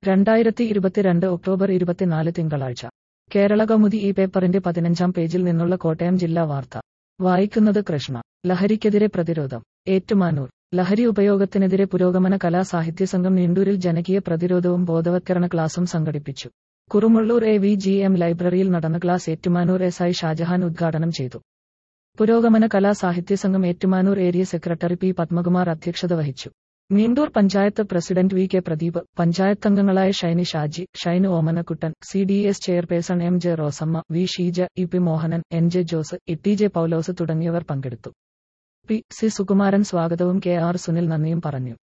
2022 October 24 തിങ്കളാഴ്ച കേരളകൗമുദി ഈ പേപ്പറിന്റെ 15-ാം പേജിൽ നിന്നുള്ള കോട്ടയം ജില്ലാ വാർത്ത വായിക്കുന്നത് കൃഷ്ണ. ലഹരിക്കെതിരെ പ്രതിരോധം. ഏറ്റുമാനൂർ. ലഹരി ഉപയോഗത്തിനെതിരെ പുരോഗമന കലാ സാഹിത്യ സംഘം നീണ്ടൂരിൽ ജനകീയ പ്രതിരോധവും ബോധവത്കരണ ക്ലാസും സംഘടിപ്പിച്ചു. കുറുമുള്ളൂർ AVGM ലൈബ്രറിയിൽ നടന്ന ക്ലാസ് ഏറ്റുമാനൂർ SI ഷാജഹാൻ ഉദ്ഘാടനം ചെയ്തു. പുരോഗമന Kala Sahithya Sangham Ettumanoor area secretary P Padmakumar അധ്യക്ഷത വഹിച്ചു. നീണ്ടൂർ പഞ്ചായത്ത് പ്രസിഡന്റ് VK പ്രദീപ്, പഞ്ചായത്തംഗങ്ങളായ Shiny Shaji, Shainu Omanakuttan, CDS chairperson MJ Rosamma, V Sheeja, EP Mohanan, NJ Jose, TJ Paulose തുടങ്ങിയവർ പങ്കെടുത്തു. PC സുകുമാരൻ സ്വാഗതവും KR സുനിൽ നന്ദിയും പറഞ്ഞു.